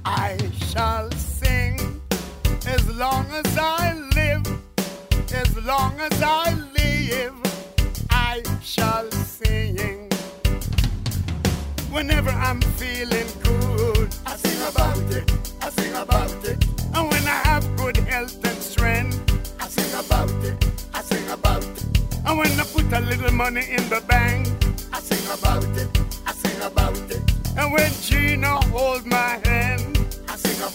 I shall sing as long as I live, as long as I live, I shall sing. Whenever I'm feeling good, I sing about it, I sing about it. And when I have good health and strength, I sing about it, I sing about it. And when I put a little money in the bank, I sing about it, I sing about it. And when Gina holds my hand,